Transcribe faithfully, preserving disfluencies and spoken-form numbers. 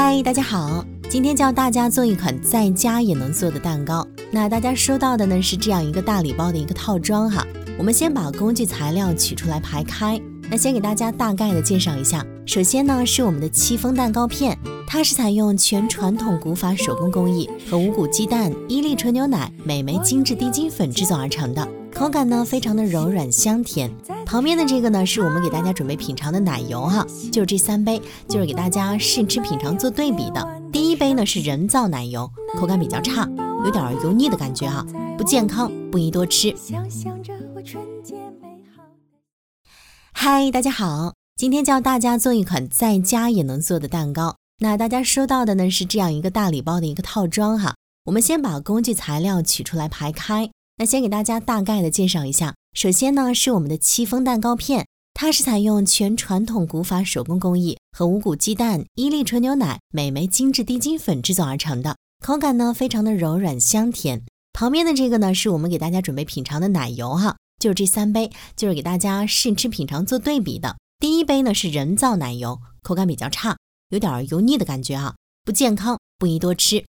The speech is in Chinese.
嗨，大家好，今天教大家做一款在家也能做的蛋糕。那大家收到的呢是这样一个大礼包的一个套装哈。我们先把工具材料取出来排开。那先给大家大概的介绍一下，首先呢是我们的戚风蛋糕片，它是采用全传统古法手工工艺和五谷鸡蛋、伊利纯牛奶、美眉精致低筋粉制作而成的，口感呢非常的柔软香甜。旁边的这个呢是我们给大家准备品尝的奶油哈，就是这三杯，就是给大家试吃品尝做对比的。第一杯呢是人造奶油，口感比较差，有点油腻的感觉哈，不健康，不宜多吃。嗨，大家好，今天教大家做一款在家也能做的蛋糕。那大家收到的呢是这样一个大礼包的一个套装哈。我们先把工具材料取出来排开。那先给大家大概的介绍一下，首先呢是我们的戚风蛋糕片，它是采用全传统古法手工工艺和五谷鸡蛋、伊利纯牛奶、美眉精致低筋粉制作而成的，口感呢非常的柔软香甜。旁边的这个呢是我们给大家准备品尝的奶油哈，就是这三杯，就是给大家试吃品尝做对比的。第一杯呢是人造奶油，口感比较差，有点油腻的感觉哈，不健康，不宜多吃。